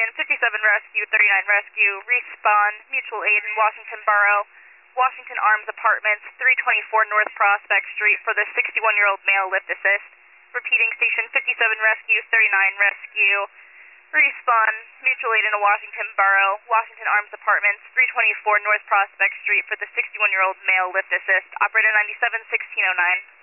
57 Rescue, 39 Rescue, respawn, mutual aid in Washington Borough, Washington Arms Apartments, 324 North Prospect Street for the 61-year-old male lift assist. Repeating, station 57 Rescue, 39 Rescue, respawn, mutual aid in Washington Borough, Washington Arms Apartments, 324 North Prospect Street for the 61-year-old male lift assist. Operator 97, 1609.